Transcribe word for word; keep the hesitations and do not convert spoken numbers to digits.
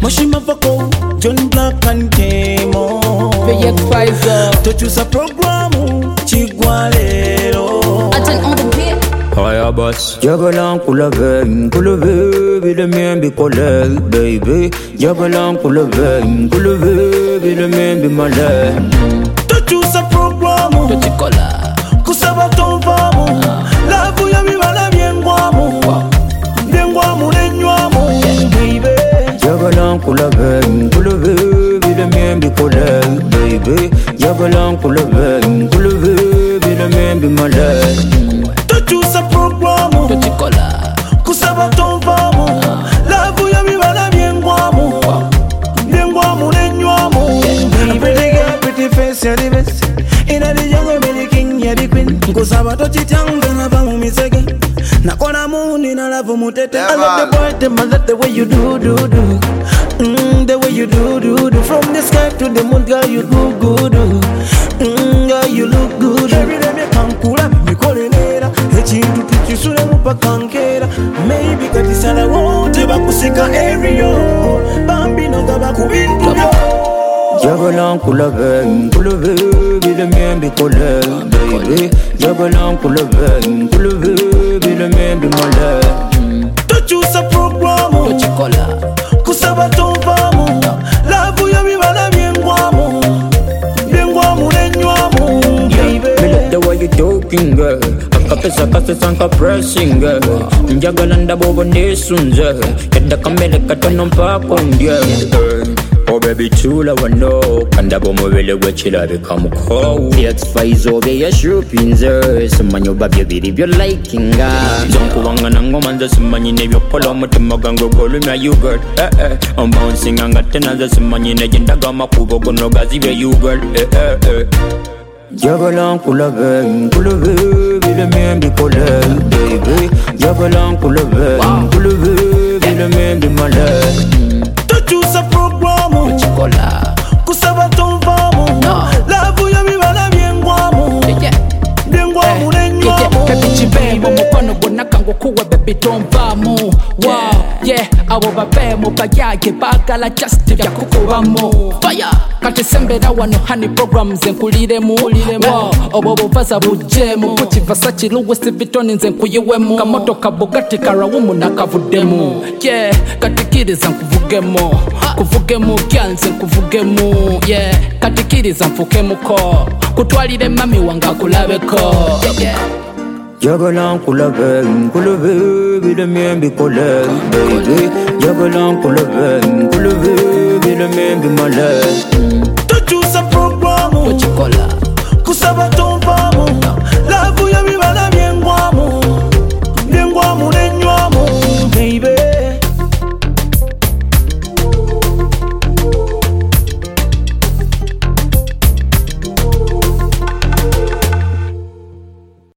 Moshima Fako, John Black and Kemo. To choose a program, Chigualero. Attend on the beat. Hiya boss. Jagalan kulave, kulave, be the man be collect, baby. Jagalan kulave, kulave, be the man be my leg. To choose a program, To Chicola. Kusaba Tovamu, La Vuya Vivala Bienguamu, Bienguamu, baby. Jagalan kulave, kulave, be the man be collect, baby. Jagalan kulave, kulave, be the man be my leg. To choose a program, To Chicola. Kusaba Tovamu, La Vuya Vivala Bienguamu, Bienguamu, baby. Pretty girl, pretty face, you're the best. In a jungle, be the king, you're the queen. Kusaba Tochitang, and Abamu Misaki. Nakona moon in a love mutete. I love the boy, them, I love the way you do, do, do. Mm, the way you do, do, do. From the sky to the moon, girl, you look good, do. Mm, girl, you look good. Every day, me kankura, me kolenera. Echi tu tu sule mupa kankera. Maybe katisala wote bakusika area. Bambino gabaku bintu. Jagalan kulave, kulave, be the man be collect, baby. Jagalan kulave, kulave, be the man be my leg. To choose a program, To Chicola. Kusaba Tovamu, La Vuya Vivala Bienguamu, Bienguamu, baby. Me like the way you talking, girl. Akapesa kasa sanka pressing, girl. Jagalanda bobo nesunze. Keda kamele katono mpako ndye. Oh baby chula wano. Kanda bomo vele wechila become cold. X five obe ya shupinze. Simanyo babye biri byo liking, girl. Zonku wanga nango manza simanyi nebyo polo mutima gango golu na you girl. Eh eh. I'm bouncing anga tenaza simanyi nejenda gama kubo gono gazi be you girl. Eh eh eh. Jagalan kulave, kulave, be the man be collect, baby. Jagalan kulave, kulave, be the man be my leg. To choose a program, To Chicola. Kusaba Tovamu, La Vuya Vivala Bienguamu, Yeah. Bienguamu, Baby chibemo mukwano gwonna kangu kuwa baby tonvamu. Wow, yeah, abo babemo bayage bagala just byakukubamu. Fire, kati sembera wano honey programs nkuliremu. Wow, obo buvaza bujemu. Kuchivasa chiluwe sivitoni nze nkuyiwemu. Kamoto kabugati karawumu nakavuddemu. Yeah, katikiriza nkuvugemu. Kuvugemu kyanze nkuvugemu. Yeah, katikiriza nfukemuko. Kutwalire mami wanga kulabeko. Yeah, yeah. Jagalan kulave, kulave, be the man be collect, baby. Jagalan kulave, kulave, be the man be my leg. To choose a program, To Chicola. Kusaba